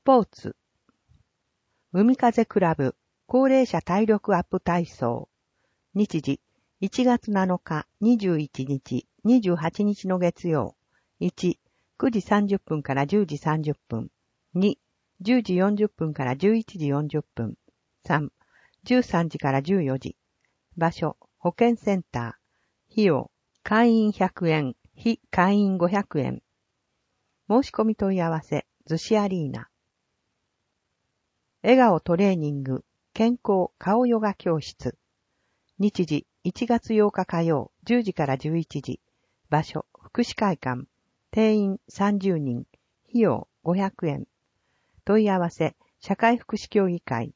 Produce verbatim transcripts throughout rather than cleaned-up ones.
ポーツ。海風クラブ高齢者体力アップ体操。日時いちがつなのか、にじゅういちにち、にじゅうはちにちの月曜。いち、くじさんじゅっぷんからじゅうじさんじゅっぷん。に、じゅうじよんじゅっぷんからじゅういちじよんじゅっぷん。さん、じゅうさんじからじゅうよじ。場所、保健センター。費用、会員ひゃくえん、非会員ごひゃくえん。申し込み問い合わせ、逗子アリーナ。笑顔トレーニング、健康顔ヨガ教室。日時いちがつようか火曜、じゅうじからじゅういちじ。場所、福祉会館。定員さんじゅうにん。費用ごひゃくえん。問い合わせ、社会福祉協議会。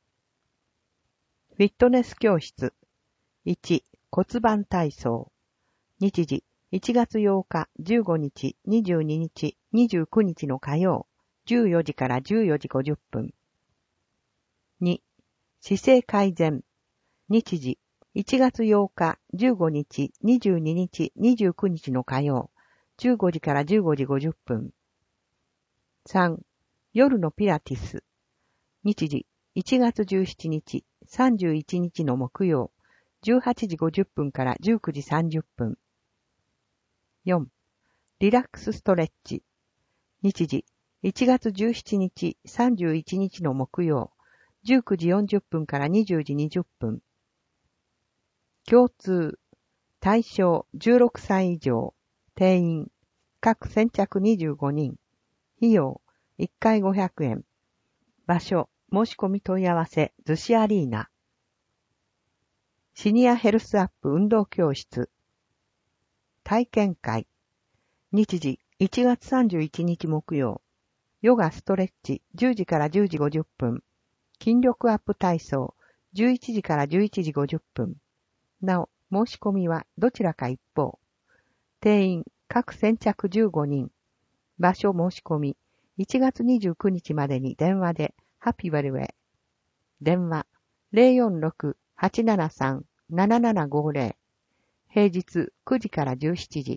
フィットネス教室。いち、骨盤体操。日時いちがつようか、じゅうごにち、にじゅうににち、にじゅうくにちの火曜、じゅうよじからじゅうよじごじゅっぷん。に、姿勢改善。日時いちがつようか、じゅうごにち、にじゅうににち、にじゅうくにちの火曜、じゅうごじからじゅうごじごじゅっぷん。さん、夜のピラティス。日時いちがつじゅうしちにち、さんじゅういちにちの木曜、じゅうはちじごじゅっぷんからじゅうくじさんじゅっぷん。よん、リラックスストレッチ。日時いちがつじゅうしちにち、さんじゅういちにちの木曜、じゅうくじよんじゅっぷんからにじゅうじにじゅっぷん。共通、対象じゅうろくさい以上、定員、各先着にじゅうごにん、費用、いっかいごひゃくえん、場所、申し込み問い合わせ、逗子アリーナ。シニアヘルスアップ運動教室。体験会。日時いちがつさんじゅういちにち木曜、ヨガストレッチじゅうじからじゅうじごじゅっぷん、筋力アップ体操じゅういちじからじゅういちじごじゅっぷん。なお、申し込みはどちらか一方。定員、各先着じゅうごにん。場所申し込み、いちがつにじゅうくにちまでに電話で、ハッピーウェルウェイ。電話、ゼロよんろく はちななさん ななななごゼロ。平日くじからじゅうしちじ。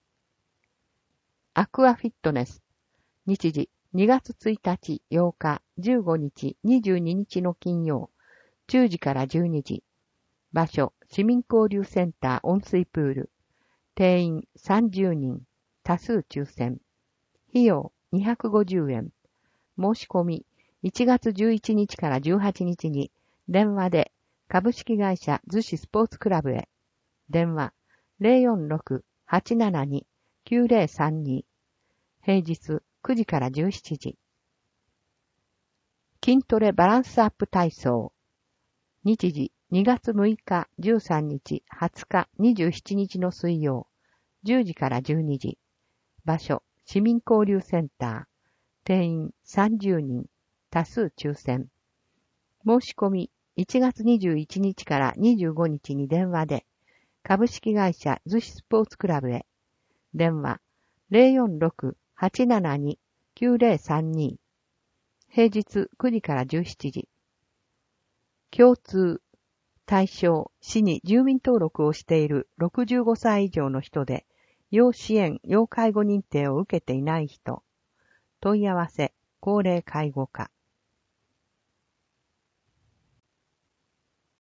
アクアフィットネス。日時にがつついたち、ようか、じゅうごにち、にじゅうににちの金曜、じゅうじからじゅうにじ。場所、市民交流センター温水プール。定員さんじゅうにん。多数抽選。費用にひゃくごじゅうえん。申し込みいちがつじゅういちにちからじゅうはちにちに電話で株式会社逗子スポーツクラブへ。電話 ゼロよんろく はちななに きゅうゼロさんに。平日くじからじゅうしちじ。筋トレバランスアップ体操。日時にがつむいか、じゅうさんにち、はつか、にじゅうしちにちの水曜、じゅうじからじゅうにじ。場所、市民交流センター。定員さんじゅうにん。多数抽選。申し込みいちがつにじゅういちにちからにじゅうごにちに電話で、株式会社逗子スポーツクラブへ。電話 ゼロよんろく はちななに きゅうゼロさんに。平日くじからじゅうしちじ。共通、対象、市に住民登録をしているろくじゅうごさい以上の人で、要支援・要介護認定を受けていない人。問い合わせ、高齢介護課。